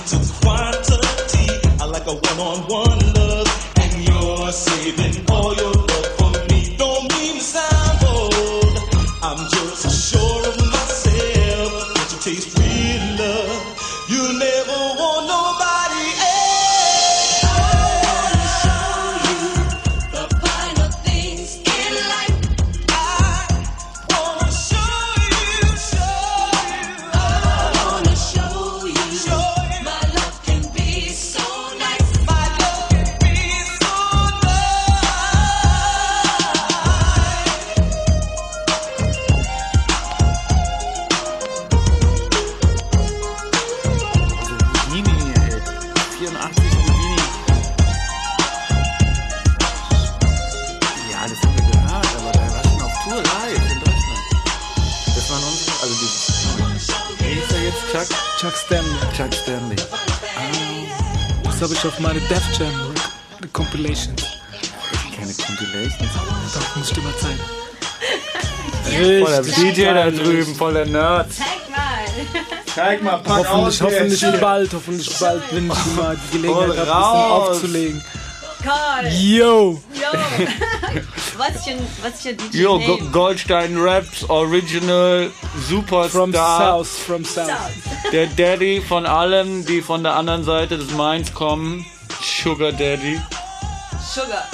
to quantity. I like a one-on-one love, and you're saving all your love for me. Don't mean to sound bold, I'm just sure of myself. Don't you taste real love? You never want nobody else. I wanna show you the finer things in life. I wanna show you. I wanna show you. My love can be so nice. My love can be so Houdini, ey. 84 Houdini. Ja, das haben wir gehört, aber der war schon auf Tour live in Deutschland. Das waren unsere, also die. Wie hieß er jetzt? Chuck Stanley. Chuck Stanley. Das habe ich auf meine Def Jam Compilations. Keine Compilations. Doch, muss ich dir mal zeigen. Voller DJ da drüben, voller Nerds. Zeig mal, pack Hoffentlich bald, bin ich mal die Gelegenheit habe, ein bisschen aufzulegen. Carl. Yo! What's your DJ Yo, name? Goldstein Raps, Original, Superstar. From South. Der Daddy von allen, die von der anderen Seite des Mains kommen. Sugar Daddy. Sugar.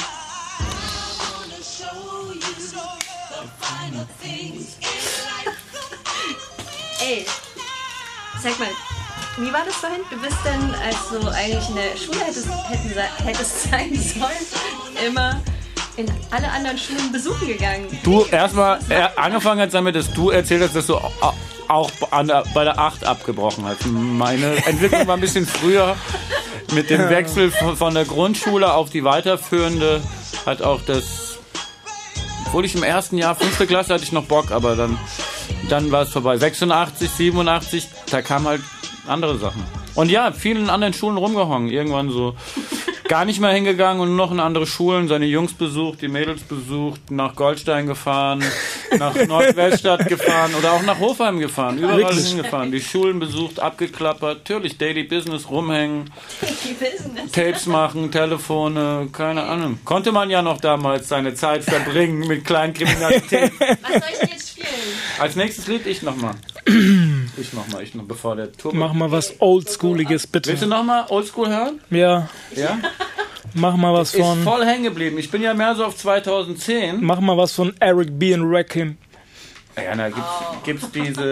Ey, sag mal, wie war das vorhin? Du bist dann, als du eigentlich in der Schule hättest sein sollen, immer in alle anderen Schulen besuchen gegangen. Du erstmal angefangen hast damit, dass du erzählt hast, dass du auch bei der 8 abgebrochen hast. Meine Entwicklung war ein bisschen früher. Mit dem Wechsel von der Grundschule auf die weiterführende hat auch das, obwohl ich im ersten Jahr, 5. Klasse, hatte ich noch Bock, aber dann war es vorbei. 86, 87, da kamen halt andere Sachen. Und ja, vielen anderen Schulen rumgehangen. Irgendwann so gar nicht mehr hingegangen und nur noch in andere Schulen, seine Jungs besucht, die Mädels besucht, nach Goldstein gefahren, nach Nordweststadt gefahren oder auch nach Hofheim gefahren, überall hingefahren, die Schulen besucht, abgeklappert, natürlich Daily Business, rumhängen, Tapes machen, Telefone, keine Ahnung. Konnte man ja noch damals seine Zeit verbringen mit Kleinkriminalität. Was soll ich denn jetzt spielen? Als nächstes Lied ich noch, bevor der Tour. Mach mal was Oldschooliges, bitte. Willst du nochmal Oldschool hören? Ja. Ja? Mach mal was von. Ist voll hängen geblieben. Ich bin ja mehr so auf 2010. Mach mal was von Eric B. und Rakim. Ja, da gibt's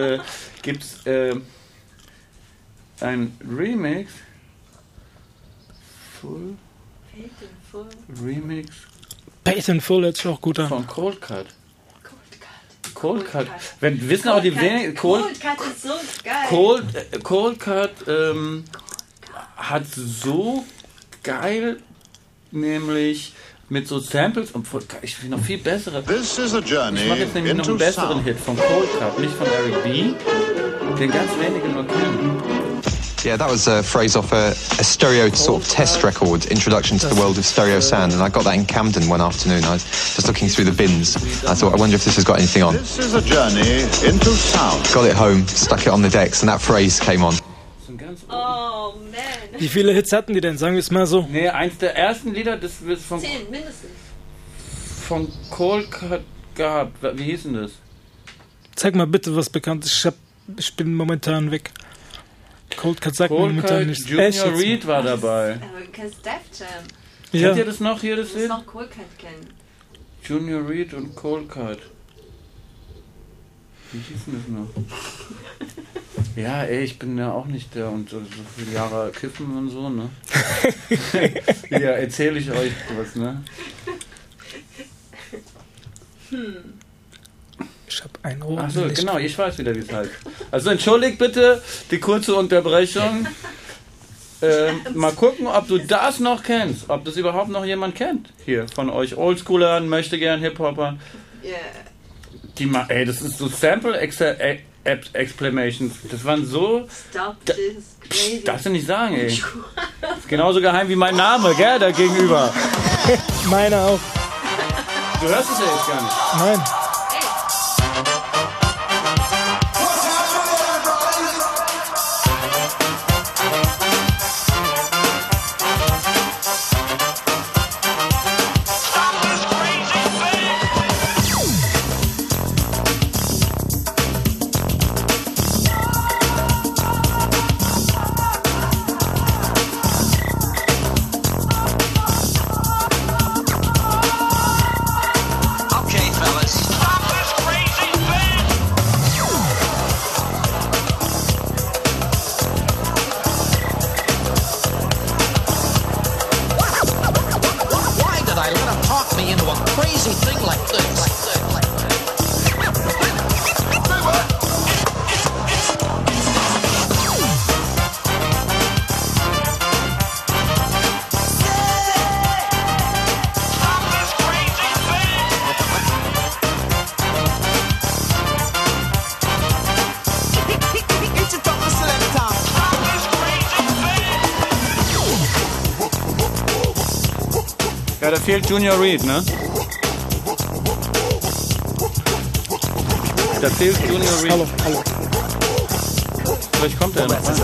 ein Remix. Remix. Payton Full hört sich auch gut an. Von Cold Cut. Wenn wissen auch die wenigen. Cold Cut ist so geil. Cold Cut hat so geil, nämlich mit so Samples und ich finde noch viel bessere. Ich mache jetzt nämlich noch einen besseren Hit von Cold Cut, nicht von Eric B., den ganz wenige nur kennen. Yeah, that was a phrase off a stereo sort of test record, Introduction to the World of Stereo Sound, and I got that in Camden one afternoon. I was just looking through the bins. I thought, I wonder if this has got anything on. This is a journey into sound. Got it home, stuck it on the decks, and that phrase came on. Oh, man. Wie viele Hits hatten die denn? Sagen wir es mal so. Nee, eins der ersten Lieder, das wird von 10 mindestens. Von Cold Cut gehabt. Wie hieß denn das? Zeig mal bitte was Bekanntes. Ich bin momentan weg. Cold Cut sagt mir momentan nichts. Junior Reid war dabei. Aber du kennst Def Jam. Kennt ihr das noch hier, das Du musst Lied? noch Cold Cut kennen. Junior Reid und Cold Cut. Wie hieß denn das noch? Ja, ey, ich bin ja auch nicht der und so viele Jahre kiffen und so, ne? Ja, erzähle ich euch was, ne? Ich hab ein Ohr. Achso, genau, ich weiß wieder, wie es heißt. Also entschuldigt bitte die kurze Unterbrechung. Mal gucken, ob du das noch kennst. Ob das überhaupt noch jemand kennt. Hier, von euch Oldschoolern, möchte gern Hip-Hopper. Yeah. Ey, das ist so Sample Exclamations. Das waren so... Stop this crazy. Darfst du nicht sagen, ey. Ist genauso geheim wie mein Name, gell, da gegenüber. Meiner auch. Du hörst es ja jetzt gar nicht. Nein. Ja, da fehlt Junior Reed, ne? Da fehlt Junior Reed. Hallo. Vielleicht kommt er noch rein.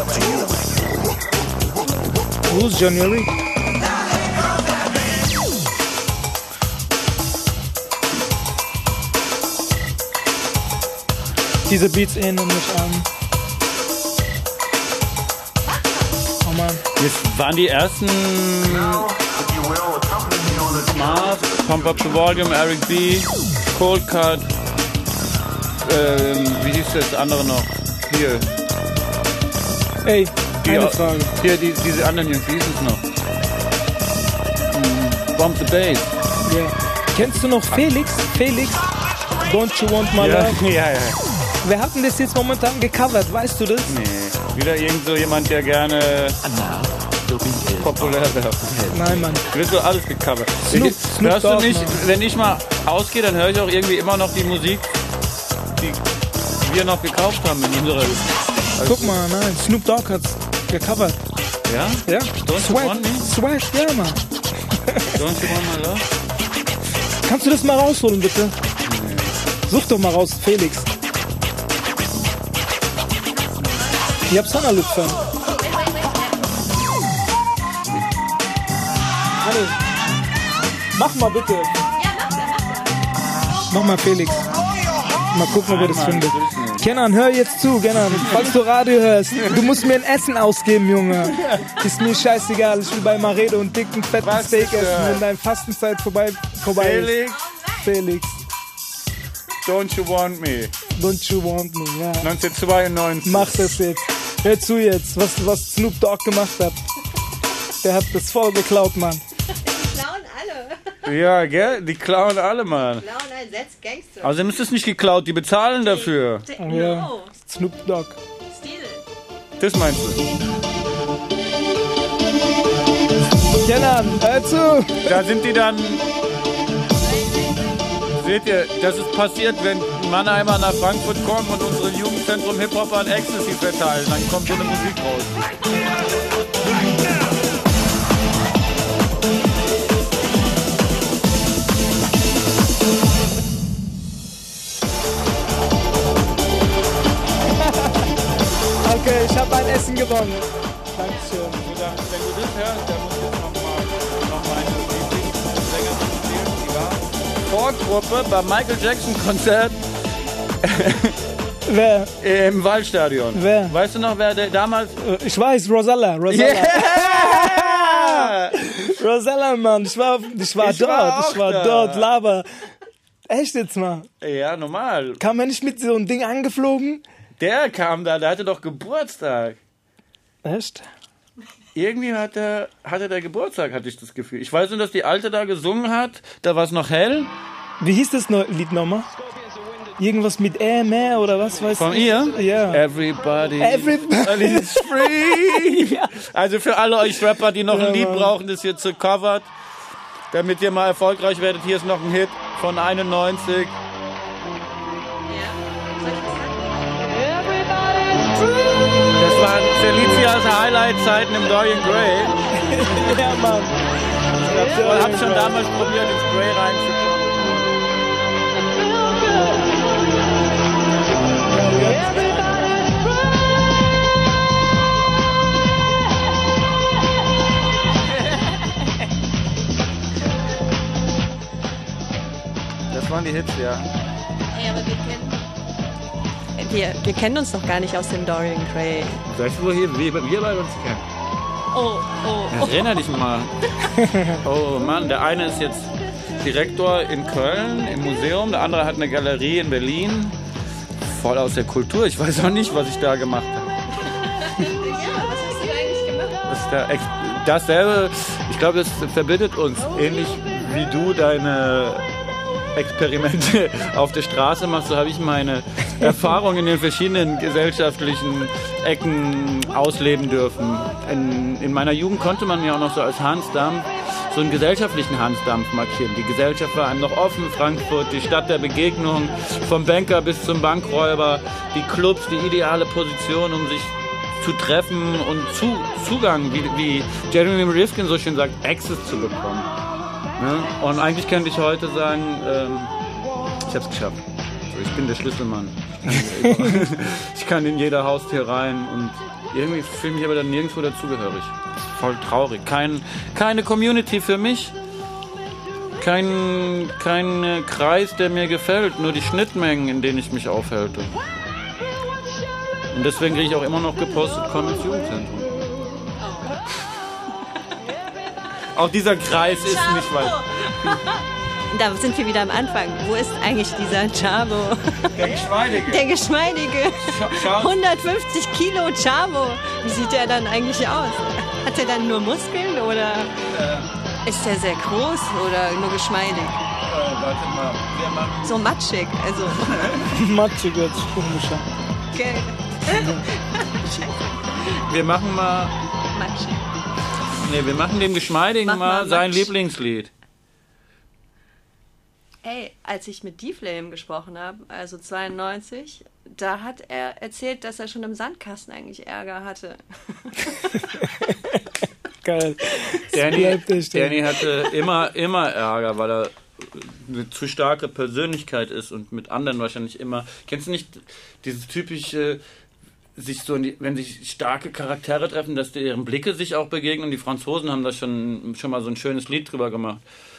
Wo ist Junior Reed? Diese Beats erinnern mich an. Oh Mann. Jetzt waren die ersten Mars, Pump Up the Volume, Eric B, Cold Cut, wie hieß das andere noch? Hier. Ey, eine Die- Frage. Hier, diese anderen Jungs, wie hieß es noch? Bump the Bass. Ja. Kennst du noch Felix? Felix? Don't you want my Ja, love? ja. Wer hat denn das jetzt momentan gecovert? Weißt du das? Nee, wieder irgend so jemand, der gerne populär wäre. Nein, Mann. Wird so alles gecovert. Snoop Hörst du Dogg, nicht, Mann. wenn ich mal ausgehe, dann höre ich auch irgendwie immer noch die Musik, die wir noch gekauft haben in unserer... Guck mal, nein. Snoop Dogg hat's gecovert. Ja? Ja? Don't you want me? Swag, ja, Mann. Don't you want my love? Kannst du das mal rausholen, bitte? Such doch mal raus, Felix. Ich hab Sonderlüpfer. Hallo. Mach mal bitte. Mach mal Felix. Mal gucken, ob er das Mann, findet. das ist nicht. Kenan, hör jetzt zu, Kenan. Falls du Radio hörst, du musst mir ein Essen ausgeben, Junge. Ist mir scheißegal. Ich will bei Maredo und dicken, fetten Was Steak ist das? essen, wenn deine Fastenzeit vorbei ist. Felix, Felix, don't you want me? don't you want me? Ja. 1992. Mach das jetzt. Hör zu jetzt, was Snoop Dogg gemacht hat. Der hat das voll geklaut, Mann. Die klauen alle. Ja, gell? Die klauen alle, Mann. Klauen ein Setz Gangster. Außerdem ist es nicht geklaut, die bezahlen dafür. Ja. No. Snoop Dogg. Steal. Das meinst du? Kenan, hör zu. Da sind die dann... Seht ihr, das ist passiert, wenn Mannheimer nach Frankfurt kommen und unsere Jugendzentrum Hip-Hopper an Ecstasy verteilen. Dann kommt so eine Musik raus. Okay, ich habe ein Essen gewonnen. Dankeschön. Wenn du das hörst, dann muss ich jetzt noch meine Lieblingssänger spielen. Die war Vorgruppe beim Michael Jackson Konzert Wer? im Waldstadion. Wer? Weißt du noch, wer der damals... Ich weiß, Rosella. Rosella, Mann. Ich war dort, Laber. Echt jetzt mal. Ja, normal. Kam er nicht mit so einem Ding angeflogen? Der kam da, der hatte doch Geburtstag. Echt? Irgendwie hatte der Geburtstag, hatte ich das Gefühl. Ich weiß nur, dass die Alte da gesungen hat, da war es noch hell. Wie hieß das Lied nochmal? Irgendwas mit mehr oder was weiß Von ich? ihr? Ja. Everybody Everybody. is free. Ja. Also für alle euch Rapper, die noch Ja, ein Lied Mann. brauchen, das hier zu covert, damit ihr mal erfolgreich werdet. Hier ist noch ein Hit von 91. Ja. Soll ich was sagen? Das waren Felicias Highlight-Zeiten im Dorian Gray. Ja, Mann. Ich hab schon damals probiert, ins Gray reinzukommen. Das waren die Hits, ja. Ey, aber wir kennen uns doch gar nicht aus dem Dorian Gray. Weißt du, wo wir bei uns kennen? Oh. Erinner dich mal. Oh Mann, der eine ist jetzt Direktor in Köln im Museum, der andere hat eine Galerie in Berlin. Voll aus der Kultur. Ich weiß auch nicht, was ich da gemacht habe. Ja, was hast du eigentlich gemacht? Dasselbe, ich glaube, das verbindet uns. Ähnlich wie du deine Experimente auf der Straße machst, so habe ich meine Erfahrungen in den verschiedenen gesellschaftlichen Ecken ausleben dürfen. In meiner Jugend konnte man mir auch noch so als Hansdampf so einen gesellschaftlichen Hansdampf markieren. Die Gesellschaft war einem noch offen, Frankfurt, die Stadt der Begegnung, vom Banker bis zum Bankräuber, die Clubs, die ideale Position, um sich zu treffen und Zugang, wie Jeremy Rifkin so schön sagt, Access zu bekommen. Ne? Und eigentlich könnte ich heute sagen, ich hab's geschafft. So, ich bin der Schlüsselmann. Ich kann in jeder Haustür rein und irgendwie fühle mich aber dann nirgendwo dazugehörig. Voll traurig. Keine Community für mich. Kein Kreis, der mir gefällt. Nur die Schnittmengen, in denen ich mich aufhalte. Und deswegen kriege ich auch immer noch gepostet, komm ins Jugendzentrum. Auch dieser Kreis ist nicht weit. Da sind wir wieder am Anfang. Wo ist eigentlich dieser Chavo? Der Geschmeidige. Der Geschmeidige. Schau. 150 Kilo Chavo. Wie sieht der dann eigentlich aus? Hat er dann nur Muskeln oder ist er sehr groß oder nur geschmeidig? Warte mal, wir machen... So matschig, also. Matschig hört sich komisch an. Okay. Wir machen mal... Matschig. Nee, wir machen dem Geschmeidigen Mach mal mal sein Matsch. Lieblingslied. Ey, als ich mit D-Flame gesprochen habe, also 92, da hat er erzählt, dass er schon im Sandkasten eigentlich Ärger hatte. Geil. Danny hatte immer Ärger, weil er eine zu starke Persönlichkeit ist und mit anderen wahrscheinlich immer... Kennst du nicht dieses typische... wenn sich starke Charaktere treffen, dass deren Blicke sich auch begegnen. Die Franzosen haben da schon mal so ein schönes Lied drüber gemacht.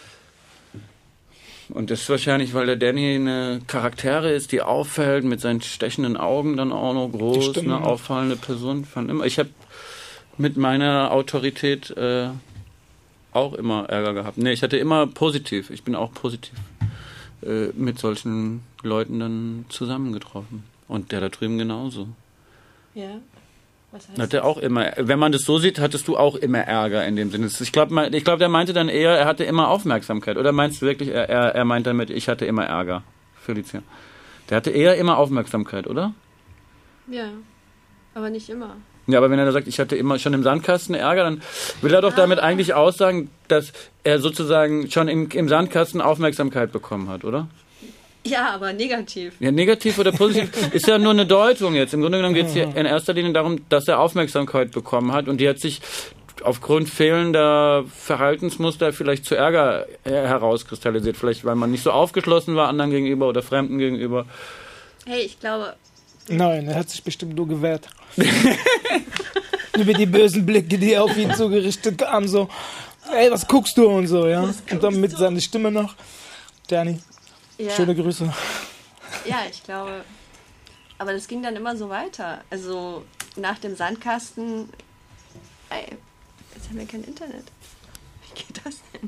Und das ist wahrscheinlich, weil der Danny eine Charaktere ist, die auffällt, mit seinen stechenden Augen dann auch noch groß, eine auffallende Person. Ich habe mit meiner Autorität auch immer Ärger gehabt. Nee, ich hatte immer positiv. Ich bin auch positiv mit solchen Leuten dann zusammengetroffen. Und der da drüben genauso. Ja. Was heißt Hatte auch immer, wenn man das so sieht, hattest du auch immer Ärger in dem Sinne. Ich glaube, der meinte dann eher, er hatte immer Aufmerksamkeit. Oder meinst du wirklich, er meint damit, ich hatte immer Ärger, Felicia? Der hatte eher immer Aufmerksamkeit, oder? Ja, aber nicht immer. Ja, aber wenn er da sagt, ich hatte immer schon im Sandkasten Ärger, dann will er doch damit eigentlich aussagen, dass er sozusagen schon im Sandkasten Aufmerksamkeit bekommen hat, oder? Ja, aber negativ. Ja, negativ oder positiv ist ja nur eine Deutung jetzt. Im Grunde genommen geht es hier in erster Linie darum, dass er Aufmerksamkeit bekommen hat und die hat sich aufgrund fehlender Verhaltensmuster vielleicht zu Ärger herauskristallisiert. Vielleicht, weil man nicht so aufgeschlossen war anderen gegenüber oder Fremden gegenüber. Hey, ich glaube... Nein, er hat sich bestimmt nur gewehrt. Über die bösen Blicke, die auf ihn zugerichtet kamen, so, ey, was guckst du und so, ja. Und dann mit seiner Stimme noch, Danny. Ja. Schöne Grüße. Ja, ich glaube. Aber das ging dann immer so weiter. Also nach dem Sandkasten. Ey, jetzt haben wir kein Internet. Wie geht das denn?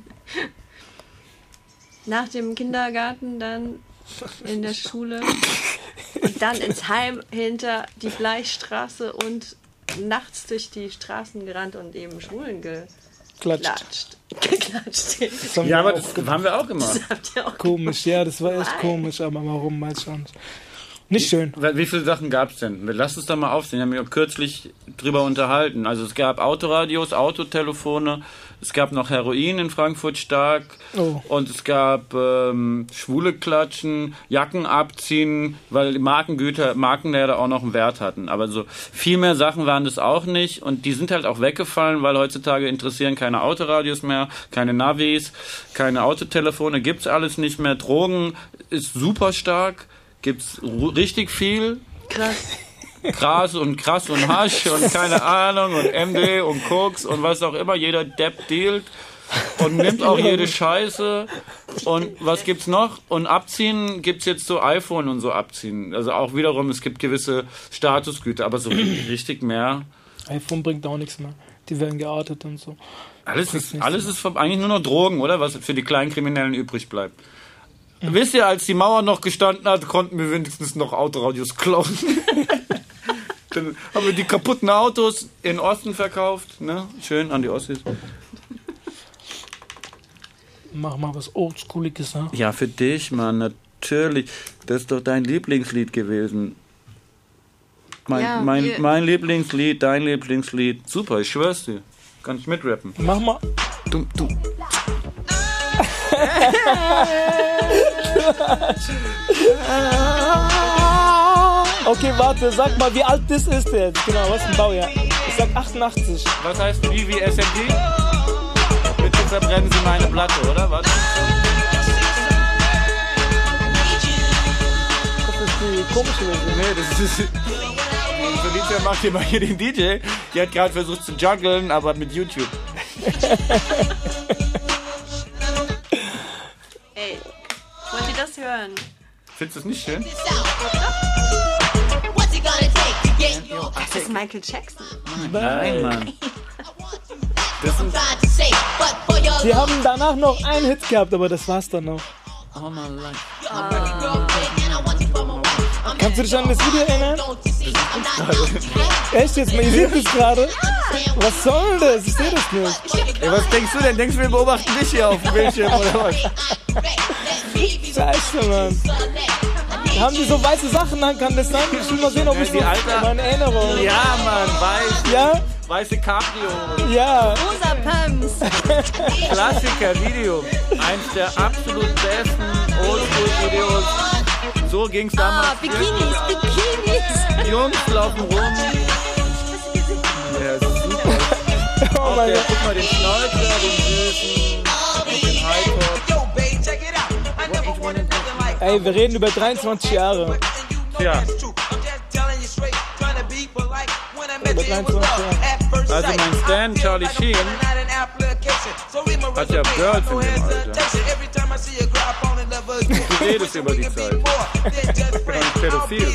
Nach dem Kindergarten dann in der Schule und dann ins Heim hinter die Bleichstraße und nachts durch die Straßen gerannt und eben Schwulen geklatscht. Ja, aber das haben wir auch gemacht. Das habt ihr auch Komisch, ja, das war echt komisch, aber warum mal schon? Nicht schön. Wie viele Sachen gab es denn? Lass uns da mal aufsehen. Wir haben ja kürzlich drüber unterhalten. Also es gab Autoradios, Autotelefone, es gab noch Heroin in Frankfurt stark und es gab schwule Klatschen, Jacken abziehen, weil die Markenläder auch noch einen Wert hatten. Aber so viel mehr Sachen waren das auch nicht und die sind halt auch weggefallen, weil heutzutage interessieren keine Autoradios mehr, keine Navis, keine Autotelefone, gibt's alles nicht mehr. Drogen ist super stark. Gibt's richtig viel. Gras und Krass und Hasch und keine Ahnung und MD und Koks und was auch immer. Jeder Depp dealt und nimmt auch jede Scheiße. Und was gibt's noch? Und abziehen gibt's jetzt so iPhone und so abziehen. Also auch wiederum, es gibt gewisse Statusgüter, aber so richtig mehr. iPhone bringt auch nichts mehr. Die werden geartet und so. Alles ist eigentlich nur noch Drogen, oder? Was für die kleinen Kriminellen übrig bleibt. Wisst ihr, als die Mauer noch gestanden hat, konnten wir wenigstens noch Autoradios klauen. Dann haben wir die kaputten Autos in den Osten verkauft. Ne? Schön an die Ossis. Mach mal was Oldschooliges, ne? Ja, für dich, Mann, natürlich. Das ist doch dein Lieblingslied gewesen. Mein Lieblingslied, dein Lieblingslied. Super, ich schwör's dir. Kann ich mitrappen. Mach mal. Du. Okay, warte, sag mal, wie alt das ist jetzt? Genau, was ist ein Baujahr? Ich sag 88. Was heißt wie SMP? Bitte verbrennen Sie meine Platte, oder? Was? Das ist die komische Version. Nee, das ist... Felicia macht hier mal hier den DJ. Die hat gerade versucht zu juggeln, aber mit YouTube. Ey, wollt ihr das hören? Findest du das nicht schön? Das ist Michael Jackson. Nein, Mann. Das sind... Die haben danach noch einen Hit gehabt, aber das war's dann noch. Oh my life. Kannst du dich an das Video erinnern? Echt jetzt? Ihr seht das gerade? Was soll das? Ich sehe das nicht. Ey, was denkst du denn? Denkst du, wir beobachten dich hier auf dem Bildschirm oder was? Scheiße, Mann. Haben die so weiße Sachen an? Kann das sein? Ich will mal sehen, ob ich die so Alter- meine Erinnerung. Ja, Mann, weiß. Ja? Weiße Cabrio. Ja. Rosa Pumps. Klassiker-Video. Eins der absolut besten Oldschool-Videos. So ging's damals. Bikinis. Die Jungs laufen rum. Ja, das ist super. Oh mein Gott. Guck mal, den Schnäuzer, den Süßen, den Hightop. Ey, wir reden über 23 Jahre. Tja, Über 23 Jahre. also mein Stan, Charlie Sheen, hat ja Girls in dem Alter. Du redest über die Zeit. Ich bin nicht pädophil.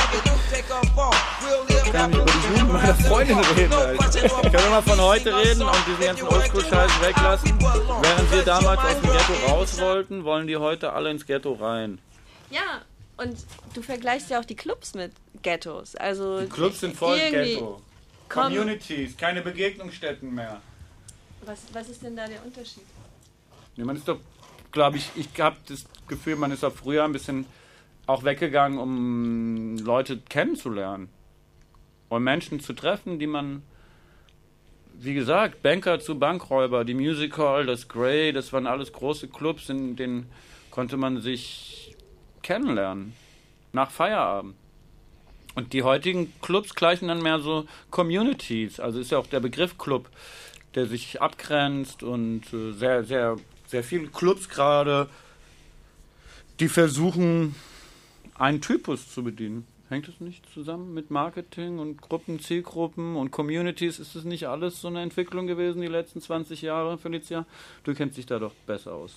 Ich kann nicht über die Jugend meiner Freundin reden, Alter. Ich kann immer von heute reden und diesen ganzen Oldschool-Scheiß weglassen. Während wir damals aus dem Ghetto raus wollten, wollen die heute alle ins Ghetto rein. Ja, und du vergleichst ja auch die Clubs mit Ghettos. Also Die Clubs sind voll irgendwie- Ghetto. Komm, Communities, keine Begegnungsstätten mehr. was ist denn da der Unterschied? Nee, man ist doch, glaube ich habe das Gefühl, man ist doch früher ein bisschen auch weggegangen, um Leute kennenzulernen. Und Menschen zu treffen, die man, wie gesagt, Banker zu Bankräuber, die Music Hall, das Grey, das waren alles große Clubs, in denen konnte man sich kennenlernen. Nach Feierabend. Und die heutigen Clubs gleichen dann mehr so Communities. Also ist ja auch der Begriff Club, der sich abgrenzt und sehr, sehr, sehr viele Clubs gerade, die versuchen, einen Typus zu bedienen. Hängt das nicht zusammen mit Marketing und Gruppen, Zielgruppen und Communities? Ist das nicht alles so eine Entwicklung gewesen die letzten 20 Jahre, Felicia? Du kennst dich da doch besser aus.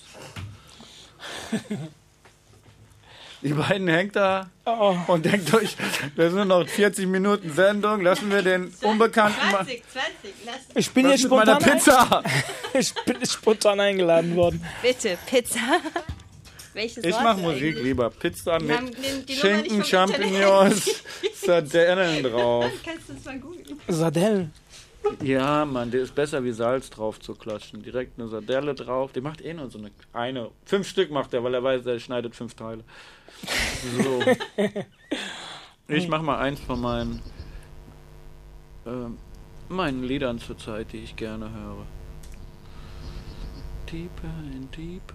Die beiden hängt da und denkt euch, das sind noch 40 Minuten Sendung, lassen wir den Unbekannten mal... 20, lass Ich bin Was hier mit meiner spontan, Pizza? ich bin spontan eingeladen worden. bitte, Pizza. Welches Ich Wort mache Musik eigentlich? lieber. Pizza Wir mit haben die Nummer nicht Schinken, vom Champignons, Sardellen drauf. Kannst du das mal googeln? Sardellen. Ja, Mann, der ist besser wie Salz drauf zu klatschen. Direkt eine Sardelle drauf. Der macht eh nur so eine. 5 Stück macht er, weil er weiß, er schneidet 5 Teile. So. Ich mach mal eins von meinen Liedern zur Zeit, die ich gerne höre. Deeper and deeper.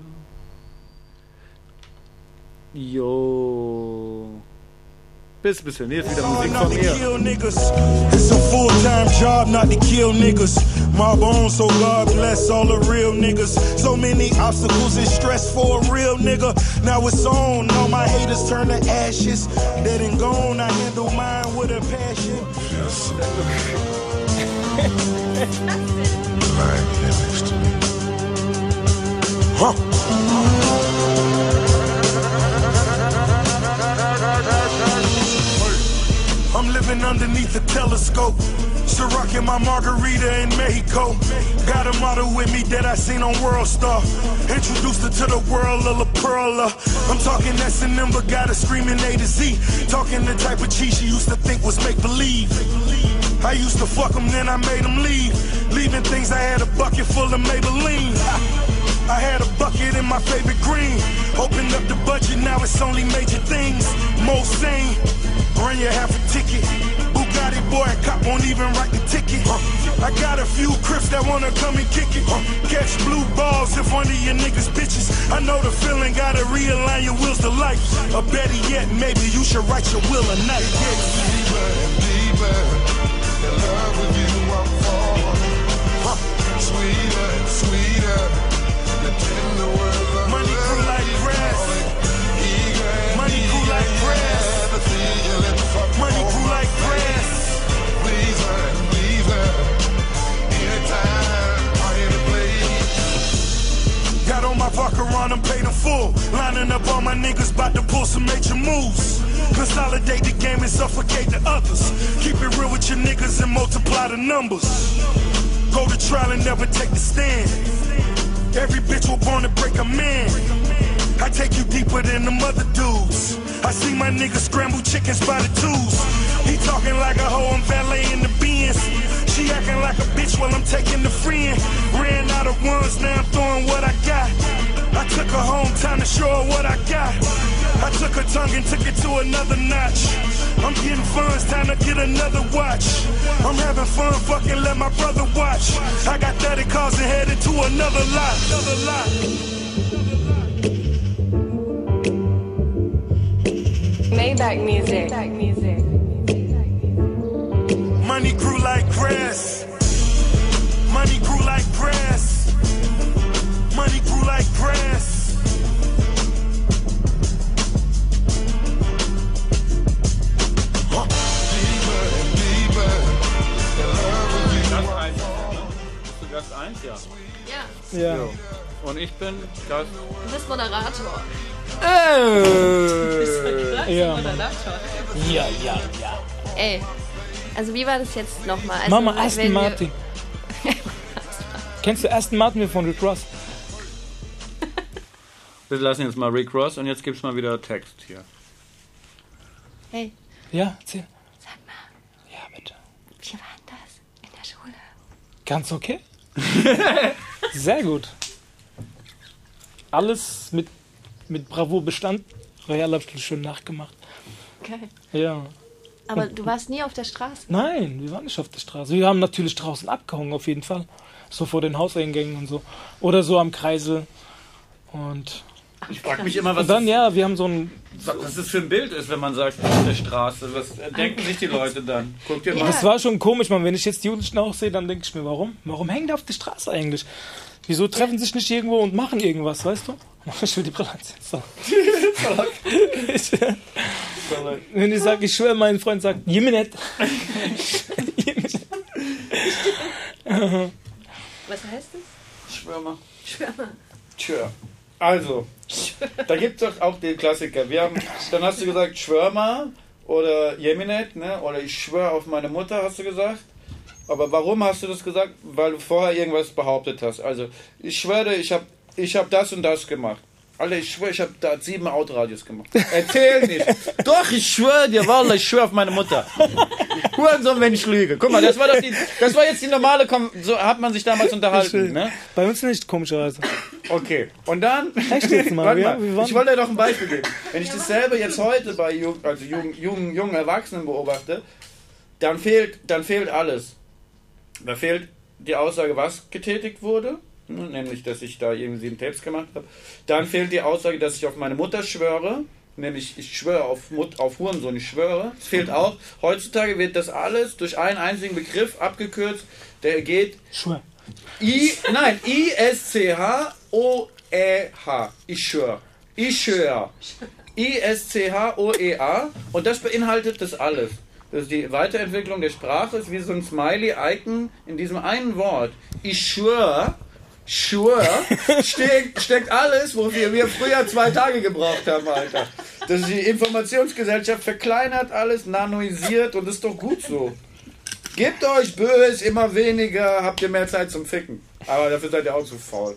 Yo. Bis bisschen. Hier ist wieder Musik von mir. It's a full-time job not to kill niggas. My bones, so God bless all the real niggas. So many obstacles and stress for a real nigga. Now it's on, all my haters turn to ashes. Dead and gone, I handle mine with a passion. I'm living underneath a telescope. Ciroc in my margarita in Mexico. Got a model with me that I seen on World Star. Introduced her to the world of La Perla. I'm talking S&M, but got her screaming A to Z. Talking the type of cheese she used to think was make-believe. I used to fuck them, then I made them leave. Leaving things, I had a bucket full of Maybelline. I had a bucket in my favorite green. Opened up the budget, now it's only major things. Most sane, bring you half a ticket. Bugatti boy, cop won't even write the ticket. I got a few crips that wanna come and kick it. Catch blue balls if one of your niggas bitches. I know the feeling, gotta realign your wheels to life. Or better yet, maybe you should write your will a night. Deeper and deeper, in love with you I'm falling. Sweeter and sweeter. I done paid in full. Lining up all my niggas, about to pull some major moves. Consolidate the game and suffocate the others. Keep it real with your niggas and multiply the numbers. Go to trial and never take the stand. Every bitch will born to break a man. I take you deeper than the mother dudes. I see my niggas scramble chickens by the twos. He talking like a hoe, I'm valet in the Benz. She acting like a bitch while I'm taking the friend. Ran out of ones, now I'm throwing what I got. I took her home, time to show her what I got. I took her tongue and took it to another notch. I'm getting funds, time to get another watch. I'm having fun, fucking let my brother watch. I got 30 cars and headed to another lot. Maybach music. Money grew like grass. Money grew like grass. Money grew like grass. Bist du Gast 1, ja? Ja, Ja. Jo. Und ich bin Gast. du bist Moderator. Ja. Moderator. Ja. Ey, also wie war das jetzt nochmal? Also, Mama, wenn Aston wir- Martin. Kennst du Aston Martin von Rick Ross? Wir lassen jetzt mal Rick Ross und jetzt gibt's mal wieder Text hier. Hey, Ja, erzähl. sag mal, Ja, bitte. wie war denn das in der Schule? Ganz okay. Sehr gut. Alles mit Bravour bestanden. Realabschluss schön nachgemacht. Geil. Ja. Aber du warst nie auf der Straße. Nein, wir waren nicht auf der Straße. Wir haben natürlich draußen abgehangen, auf jeden Fall. So vor den Hauseingängen und so. Oder so am Kreisel. Und Ich frag mich immer, was dann, ja, wir haben so ein... das für ein Bild ist, wenn man sagt, auf der Straße. Was denken sich die Leute dann? Guck dir mal. Das war schon komisch, man. Wenn ich jetzt die Jugendlichen auch sehe, dann denke ich mir, warum? Warum hängen die auf der Straße eigentlich? Wieso treffen sich nicht irgendwo und machen irgendwas, weißt du? Ich will die Brille anziehen. So. Wenn ich sage, ich schwöre, mein Freund sagt, Jeminet. Was heißt das? Schwör mal. Schwör mal. Tja. Also, da gibt es doch auch den Klassiker. Dann hast du gesagt, schwör mal oder Jeminet, ne? Oder ich schwöre auf meine Mutter, hast du gesagt. Aber warum hast du das gesagt? Weil du vorher irgendwas behauptet hast. Also, ich schwöre, ich hab das und das gemacht. Alter, ich schwöre, ich habe da 7 Autoradios gemacht. Erzähl nicht. Doch, ich schwöre dir, Wallah, ich schwöre auf meine Mutter. Hurensohn, wenn ich lüge. Guck mal, das war jetzt die normale, so hat man sich damals unterhalten, ne? Bei uns nicht, komischerweise. Okay, und dann... Echt jetzt mal? Warte Ja, mal, wir waren- ich wollte dir doch ein Beispiel geben. Wenn ich dasselbe jetzt heute bei jungen Erwachsenen beobachte, dann fehlt alles. Da fehlt die Aussage, was getätigt wurde, nämlich, dass ich da irgendwie 7 Tapes gemacht habe. Dann fehlt die Aussage, dass ich auf meine Mutter schwöre, nämlich ich schwöre auf Hurensohn, ich schwöre. Es fehlt auch, heutzutage wird das alles durch einen einzigen Begriff abgekürzt, der geht Schwör. I-S-C-H-O-E-H. Ich schwör. Ich schwör. I-S-C-H-O-E-A. Und das beinhaltet das alles. Das ist die Weiterentwicklung der Sprache, ist wie so ein Smiley-Icon in diesem einen Wort. Ich schwör. Steckt alles, wofür wir früher 2 Tage gebraucht haben, Alter. Das ist die Informationsgesellschaft verkleinert alles, nanoisiert und ist doch gut so. Gebt euch böse, immer weniger, habt ihr mehr Zeit zum Ficken. Aber dafür seid ihr auch zu faul.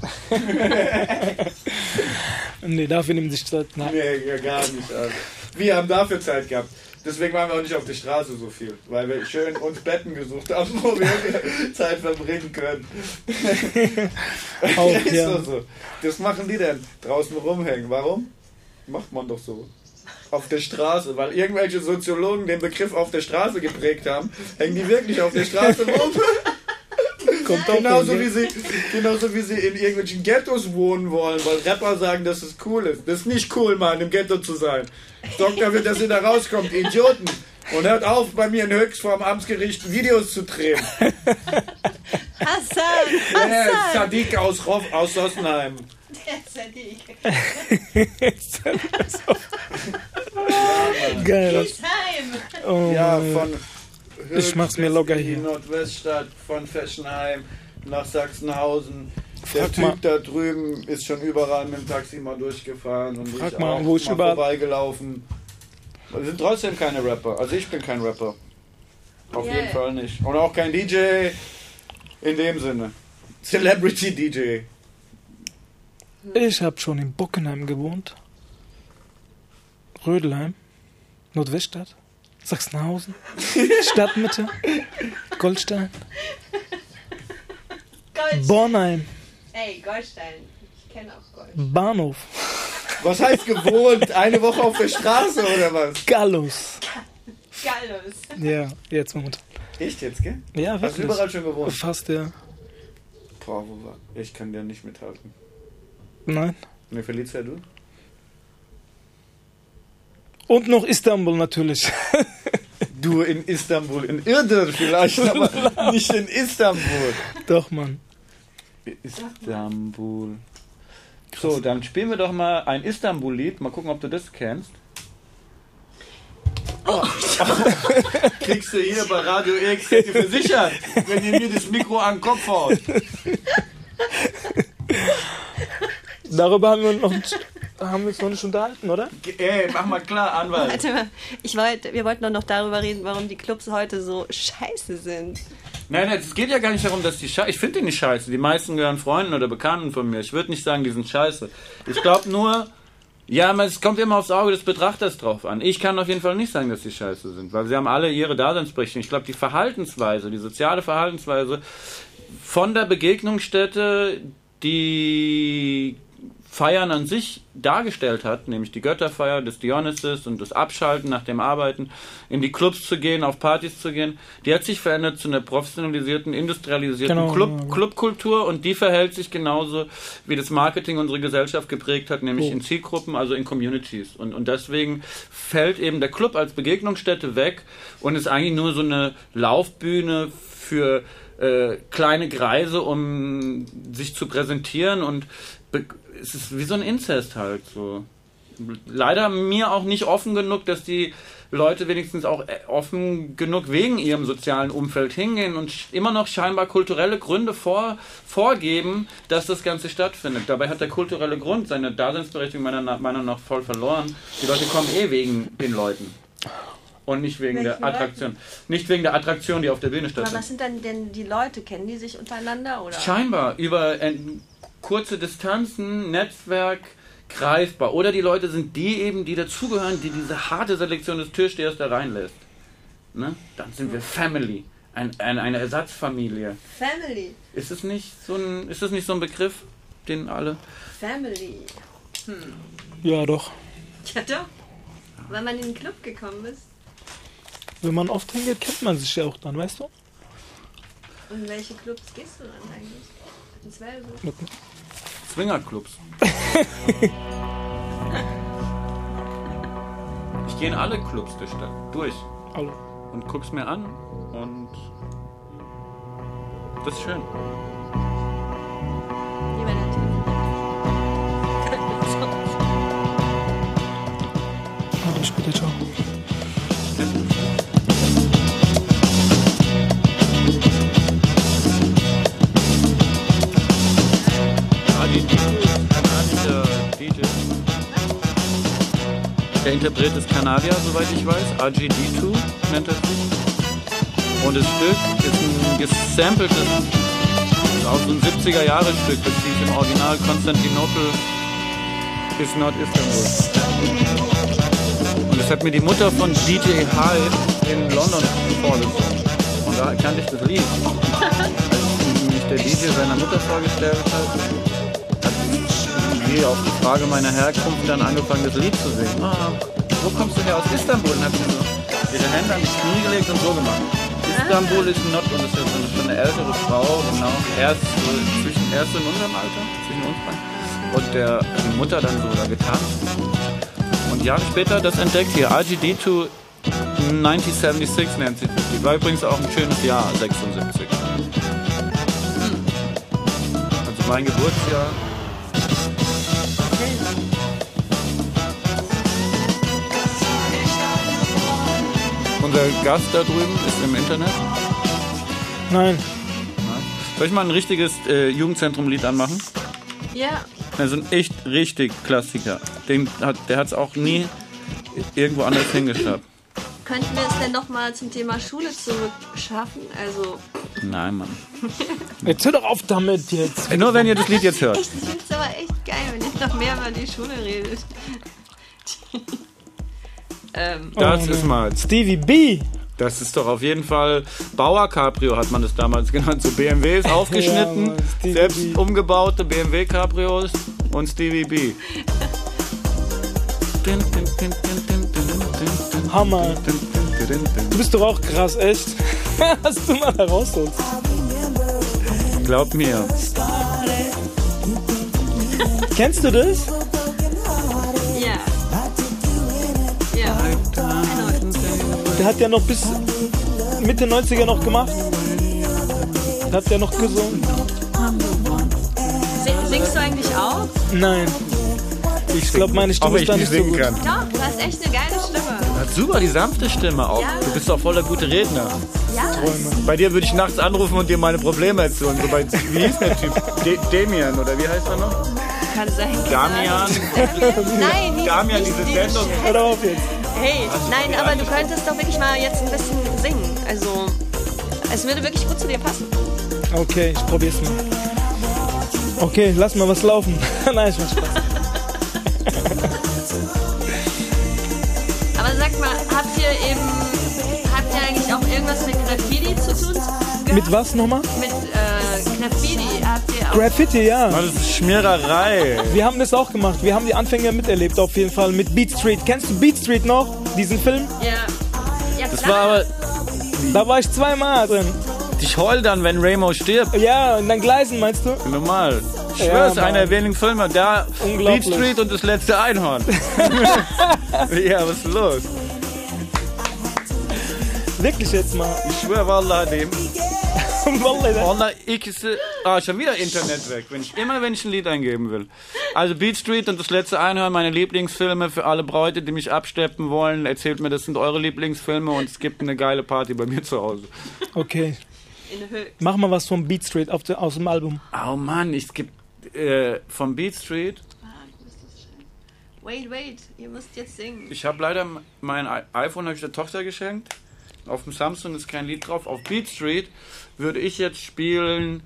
Nee, dafür nehmen sich Zeit. Nein. Nee, ja, gar nicht. Also. Wir haben dafür Zeit gehabt. Deswegen waren wir auch nicht auf der Straße so viel. Weil wir schön uns Betten gesucht haben, wo wir Zeit verbringen können. Auch, Ist ja. doch so. Das machen die denn. Draußen rumhängen. Warum? Macht man doch so. Auf der Straße. Weil irgendwelche Soziologen den Begriff auf der Straße geprägt haben, hängen die wirklich auf der Straße rum. Kommt auch Genauso hin, wie sie in irgendwelchen Ghettos wohnen wollen, weil Rapper sagen, dass es cool ist. Das ist nicht cool, Mann, im Ghetto zu sein. Sorgt dafür, dass ihr da rauskommt, Idioten. Und hört auf, bei mir in Höchst vor dem Amtsgericht Videos zu drehen. Hassan! Sadiq aus Sossenheim. Geil. Time! Oh, Ja, Mann. von Ich mach's mir locker in die hier. Nordweststadt, von Feschenheim nach Sachsenhausen, Der Frag mal. Typ da drüben ist schon überall mit dem Taxi mal durchgefahren und Frag ich mal, auch wo ich mal überall- vorbeigelaufen. Wir sind trotzdem keine Rapper. Also ich bin kein Rapper. Auf Yeah. jeden Fall nicht. Und auch kein DJ in dem Sinne. Celebrity DJ. Ich habe schon in Bockenheim gewohnt. Rödelheim. Nordweststadt. Sachsenhausen. Stadtmitte. Goldstein. Goldstein. Bornheim. Ey, Goldstein. Ich kenne auch Gold. Bahnhof. Was heißt gewohnt? Eine Woche auf der Straße oder was? Gallus. Gallus. Ja, jetzt momentan. Echt jetzt, gell? Ja, Hast du wirklich. überall schon gewohnt? Fast, ja. Boah, wo war? Ich kann dir nicht mithalten. Nein. Ne, Felicia, du? Und noch Istanbul natürlich. Du in Istanbul, in Iğdır vielleicht, aber nicht in Istanbul. Doch, Mann. Istanbul. So, dann spielen wir doch mal ein Istanbul-Lied. Mal gucken, ob du das kennst. Kriegst du hier bei Radio X hätte versichert, wenn ihr mir das Mikro an den Kopf haut. Darüber haben wir uns noch nicht unterhalten, oder? Ey, mach mal klar, Anwalt. Warte mal, wir wollten doch noch darüber reden, warum die Clubs heute so scheiße sind. Nein, es geht ja gar nicht darum, dass die scheiße. Ich finde die nicht scheiße. Die meisten gehören Freunden oder Bekannten von mir. Ich würde nicht sagen, die sind scheiße. Ich glaube nur, ja, es kommt immer aufs Auge des Betrachters drauf an. Ich kann auf jeden Fall nicht sagen, dass die scheiße sind, weil sie haben alle ihre Daseinsberechtigung. Ich glaube, die Verhaltensweise, die soziale Verhaltensweise von der Begegnungsstätte, die Feiern an sich dargestellt hat, nämlich die Götterfeier des Dionysus und das Abschalten nach dem Arbeiten, in die Clubs zu gehen, auf Partys zu gehen, die hat sich verändert zu einer professionalisierten, industrialisierten Genau. Clubkultur und die verhält sich genauso, wie das Marketing unsere Gesellschaft geprägt hat, nämlich in Zielgruppen, also in Communities. Und deswegen fällt eben der Club als Begegnungsstätte weg und ist eigentlich nur so eine Laufbühne für kleine Kreise, um sich zu präsentieren und es ist wie so ein Inzest halt so. Leider mir auch nicht offen genug, dass die Leute wenigstens auch offen genug wegen ihrem sozialen Umfeld hingehen und immer noch scheinbar kulturelle Gründe vorgeben, dass das Ganze stattfindet. Dabei hat der kulturelle Grund seine Daseinsberechtigung meiner Meinung nach voll verloren. Die Leute kommen wegen den Leuten. Und nicht wegen Welchen der Attraktion. Nicht wegen der Attraktion, die auf der Bühne Aber stattfindet. was sind denn die Leute? Kennen die sich untereinander? Oder? Scheinbar über kurze Distanzen, Netzwerk, greifbar. Oder die Leute sind die eben, die dazugehören, die diese harte Selektion des Türstehers da reinlässt. Ne? Dann sind wir Family. Eine Ersatzfamilie. Family. Ist es nicht so ein Begriff, den alle... Family. Ja, doch. Ja doch. Weil man in den Club gekommen ist. Wenn man oft hingeht, kennt man sich ja auch dann, weißt du? Und in welche Clubs gehst du dann eigentlich? In Zwölf? Swingerclubs. Ich gehe in alle Clubs der Stadt durch Alle. und guck's mir an und das ist schön. Wie bei der Bis später, ciao. Der Interpret ist Kanadier, soweit ich weiß. RGD2 nennt er sich. Und das Stück ist ein gesampeltes, auch so ein 70er-Jahre-Stück. Das hieß im Original Konstantinopel is not Istanbul. Und das hat mir die Mutter von DJ Hyde in London vorgesungen. Und da kannte ich das Lied. Als mich der DJ seiner Mutter vorgestellt hat, auf die Frage meiner Herkunft dann angefangen, das Lied zu singen. Wo kommst du her? Aus Istanbul? Und hat sie so ihre Hände an die Knie gelegt und so gemacht. Istanbul ist not, und das ist ja schon eine ältere Frau, genau. Erst so in unserem Alter, zwischen uns beiden. Und die Mutter dann so da getanzt. Und Jahre später das entdeckt hier. RGD2 1976 nennt sich das. War übrigens auch ein schönes Jahr, 76. Also mein Geburtsjahr. Unser Gast da drüben ist im Internet. Nein. Soll ich mal ein richtiges Jugendzentrum-Lied anmachen? Ja. Das ist ein echt richtig Klassiker. Der hat es auch nie irgendwo anders hingeschafft. Könnten wir es denn nochmal zum Thema Schule zurückschaffen? Also. Nein, Mann. Jetzt hör doch auf damit jetzt. Nur wenn ihr das Lied jetzt hört. Ich finde es aber echt geil, wenn ihr noch mehr über die Schule redet. Das ist mal. Stevie B. Das ist doch auf jeden Fall Bauer Cabrio, hat man das damals genannt. So BMWs aufgeschnitten, Ja, Mann, selbst B. umgebaute BMW Cabrios und Stevie B. Hammer. Du bist doch auch krass, echt. Was du mal da rausholst. Glaub mir. Kennst du das? Ja. Ja. Der hat ja noch bis Mitte 90er noch gemacht. Der hat ja noch gesungen. Singst du eigentlich auch? Nein. Ich glaube, meine Stimme ist da nicht so gut. kann. Doch, du hast echt eine geile Stimme. Hat super die sanfte Stimme auch. Ja. Du bist doch voller gute Redner. Ja. Bei dir würde ich nachts anrufen und dir meine Probleme erzählen. So bei, wie hieß der Typ? Damian, oder wie heißt er noch? Kann sein. Damian. Nein, nicht. Damian, nicht diese Sendung. Hör auf jetzt. Hey, nein, aber du könntest doch wirklich mal jetzt ein bisschen singen. Also, es würde wirklich gut zu dir passen. Okay, ich probier's mal. Okay, lass mal was laufen. Nein, ich mach Spaß. Aber sag mal, habt ihr eigentlich auch irgendwas mit Graffiti zu tun? Mit was nochmal? Mit Graffiti. Habt ihr auch Graffiti, ja. Das ist Schmiererei. Wir haben das auch gemacht. Wir haben die Anfänge miterlebt, auf jeden Fall. Mit Beat Street. Kennst du Beat Street noch? Diesen Film? Ja, Das klar. war aber. Da war ich zweimal drin. Ich heul dann, wenn Ramo stirbt. Ja, in den Gleisen, meinst du? Normal. Ich Ja, schwör's, Mann. einer der wenigen Filme. Da Beat Unglaublich. Street und das letzte Einhorn. Ja, was ist los? Wirklich jetzt mal. Ich schwör, Wallah, dem. Wallah, Wallah, ikisi. Schon wieder Internet weg. Wenn ich ein Lied eingeben will. Also Beat Street und das letzte Einhorn, meine Lieblingsfilme für alle Bräute, die mich absteppen wollen. Erzählt mir, das sind eure Lieblingsfilme und es gibt eine geile Party bei mir zu Hause. Okay. In der Höhe. Mach mal was vom Beat Street aus dem Album. Oh Mann, es gibt vom Beat Street. Wait, ihr müsst jetzt singen. Ich habe leider mein iPhone habe ich der Tochter geschenkt. Auf dem Samsung ist kein Lied drauf. Auf Beat Street würde ich jetzt spielen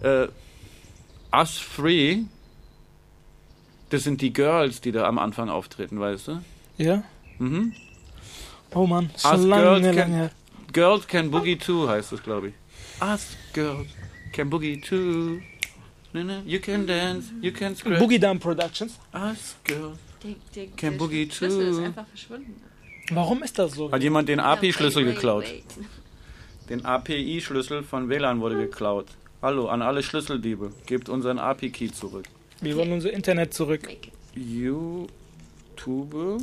Us Free. Das sind die Girls, die da am Anfang auftreten, weißt du? Ja? Mhm. Oh Mann, Us schon lange. Girls Can Boogie Too heißt es, glaube ich. Us Girls Can Boogie Too. You can dance, you can scratch. Boogie Down Productions. Us Girls. Der Can Boogie Schlüssel ist too. einfach verschwunden. Warum ist das so? Hat jemand den API-Schlüssel Wait. geklaut? Den API-Schlüssel von WLAN wurde geklaut. Hallo, an alle Schlüsseldiebe. Gebt unseren API-Key zurück. Wir wollen unser Internet zurück. Make it. YouTube.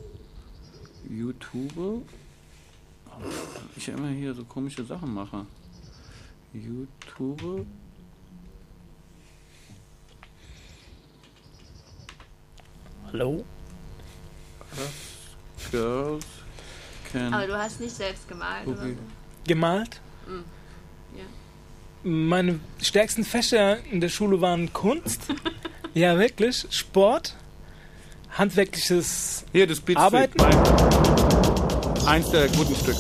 Ich immer hier so komische Sachen mache. YouTube. Hallo? Girls can. Aber du hast nicht selbst gemalt, oder? Boogie. Gemalt? Ja. Meine stärksten Fächer in der Schule waren Kunst. Ja, wirklich. Sport. Handwerkliches Hier, das Beat Arbeiten? Street. Eins der guten Stücke.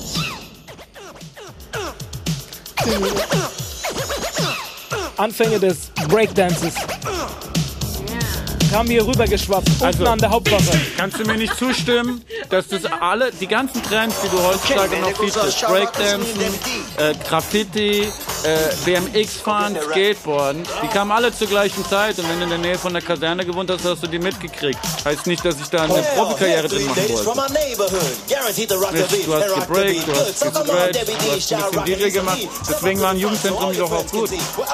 Anfänge des Breakdances. Kamen hier rübergeschwappt, unten Also- an der Hauptwache. Kannst du mir nicht zustimmen, dass das die ganzen Trends, die du heutzutage noch siehst, Breakdancen, Graffiti, BMX-Fahren, Skateboarden, die kamen alle zur gleichen Zeit und wenn du in der Nähe von der Kaserne gewohnt hast, hast du die mitgekriegt. Heißt nicht, dass ich da eine Profikarriere drin machen wollte. Du hast gebreakt, du hast gescratcht, du hast ein bisschen DJ gemacht, deswegen waren Jugendzentren doch auch gut.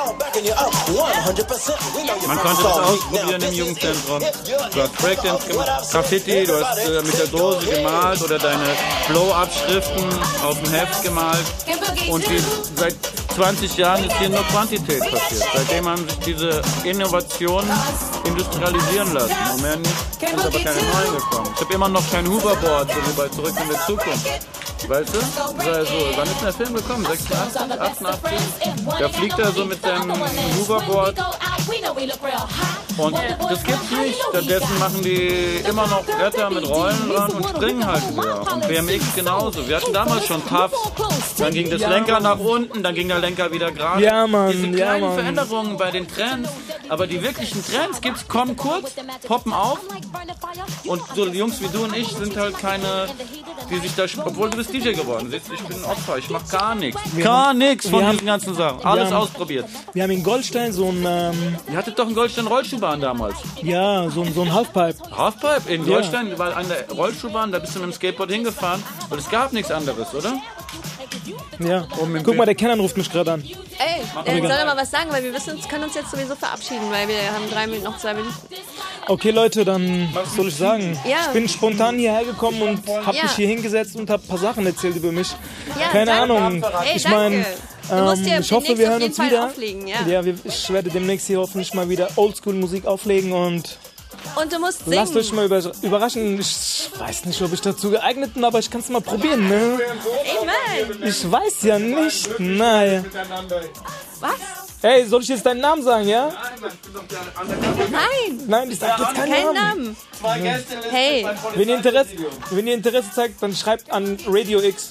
Man konnte das ausprobieren im Jugendzentrum. Du hast Breakdance gemacht, Graffiti, du hast mit der Dose gemalt oder deine Blow-Up-Schriften auf dem Heft gemalt. Und seit 20 Jahren ist hier nur Quantität passiert. Seitdem haben sich diese Innovationen industrialisieren lassen. Im Moment ist aber keine neuen gekommen. Ich habe immer noch kein Hoverboard, so wie bei Zurück in der Zukunft. Weißt du? Also, wann ist der Film gekommen? 86, 88? Da fliegt er so mit seinem Hoverboard. Und das gibt's nicht. Stattdessen machen die immer noch Bretter mit Rollen dran und springen halt wieder. Und BMX genauso. Wir hatten damals schon Puffs. Dann ging das Lenker nach unten, dann ging der Lenker wieder gerade. Ja, Mann, Diese kleinen Veränderungen bei den Trends. Aber die wirklichen Trends kommen kurz, poppen auf. Und so Jungs wie du und ich sind halt keine, die sich da, obwohl du bist DJ geworden. Siehst du, ich bin ein Opfer, ich mach gar nichts. Gar nichts von diesen ganzen Sachen. Alles ausprobiert. Wir haben in Goldstein so ein... Ihr hattet doch in Goldstein Rollschuhbahn damals. Ja, so ein Halfpipe. Halfpipe? In Goldstein war an der Rollschuhbahn, da bist du mit dem Skateboard hingefahren. Und es gab nichts anderes, oder? Ja. Guck mal, der Kenan ruft mich gerade an. Ey, der soll doch mal was sagen, weil wir können uns jetzt sowieso verabschieden, weil wir haben noch 2 Minuten. Okay, Leute, dann was soll ich sagen? Ja. Ich bin spontan hierher gekommen und habe mich hier hingesetzt und habe ein paar Sachen erzählt über mich. Ja, Keine danke. Ahnung. Ey, Ich meine, ich hoffe, wir hören uns wieder. Auflegen, ja. Ja, ich werde demnächst hier hoffentlich mal wieder Oldschool-Musik auflegen und du musst singen. lasst euch mal überraschen. Ich weiß nicht, ob ich dazu geeignet bin, aber ich kann es mal probieren, ne? Amen. Ich weiß ja nicht. Nein. Was? Hey, soll ich jetzt deinen Namen sagen, ja? Nein. Nein, ich sag jetzt keinen Namen. Hey. Wenn ihr Interesse zeigt, dann schreibt an Radio X.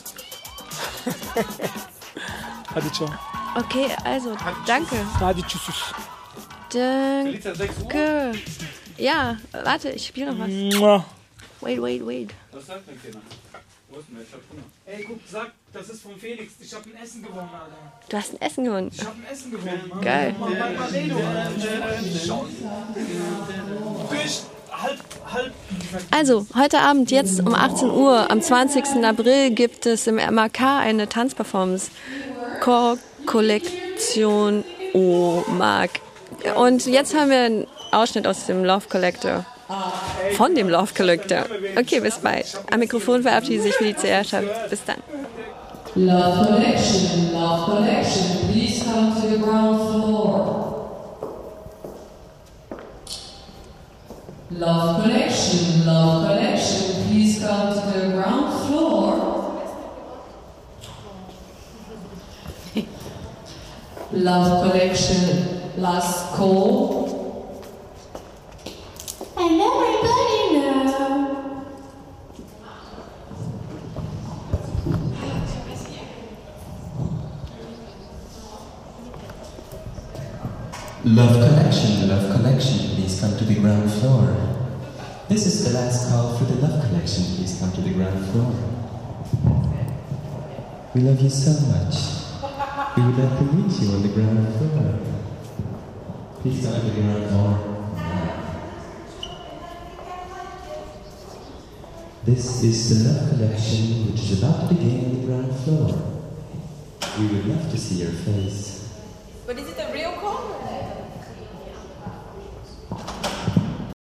Hadi ciao. Okay, also, danke. Hadi tschüss. Danke. Ja, warte, ich spiele noch was. Mua. Wait. Was sagt denn Kinder? Wo ist denn der? Ich hab Hunger. Ey, guck, sag, das ist von Felix. Ich hab ein Essen gewonnen, Alter. Du hast ein Essen gewonnen. Ich hab ein Essen gewonnen, Mann. Geil. Also, heute Abend, jetzt um 18 Uhr, am 20. April, gibt es im MAK eine Tanzperformance. Chor-Kollektion O-Mark. Und jetzt haben wir einen Ausschnitt aus dem Love Collector. Von dem Love Collector. Okay, bis bald. Am Mikrofon verabschiedet sich Felice Erschaft. Bis dann. Love Collection, please come to the ground floor. Love Collection, please come to the ground floor. Love Collection, last call. And everybody now. Love Collection, please come to the ground floor. This is the last call for the Love Collection, please come to the ground floor. We love you so much. We would like to meet you on the ground floor. Please come to the ground floor. This is the Love Collection, which is about to begin on the ground floor. We would love to see your face.